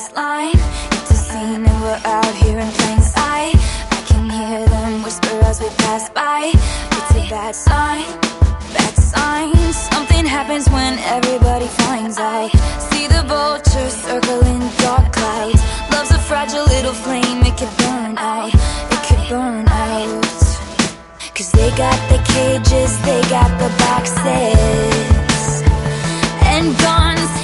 baseline. It's a scene and we're out here in plain sight. I can hear them whisper as we pass by. It's a bad sign, bad sign. Something happens when everybody finds out. See the vultures circling dark clouds. Love's a fragile little flame, it could burn out, it could burn out. Cause they got the cages, they got the boxes and guns.